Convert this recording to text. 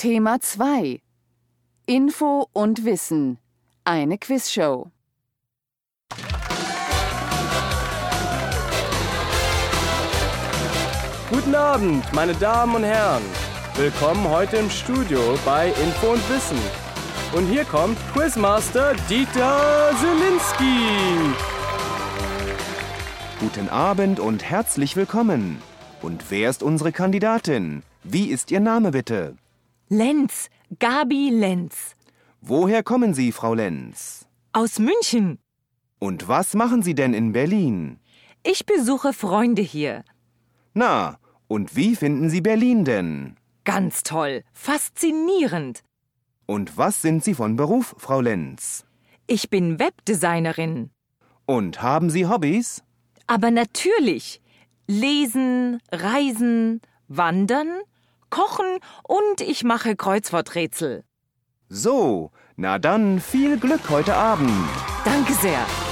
Thema 2. Info und Wissen. Eine Quizshow. Guten Abend, meine Damen und Herren. Willkommen heute im Studio bei Info und Wissen. Und hier kommt Quizmaster Dieter Zielinski. Guten Abend und herzlich willkommen. Und wer ist unsere Kandidatin? Wie ist Ihr Name bitte? Lenz, Gabi Lenz. Woher kommen Sie, Frau Lenz? Aus München. Und was machen Sie denn in Berlin? Ich besuche Freunde hier. Na, und wie finden Sie Berlin denn? Ganz toll, faszinierend. Und was sind Sie von Beruf, Frau Lenz? Ich bin Webdesignerin. Und haben Sie Hobbys? Aber natürlich. Lesen, reisen, wandern, kochen und ich mache Kreuzworträtsel. So, na dann viel Glück heute Abend. Danke sehr.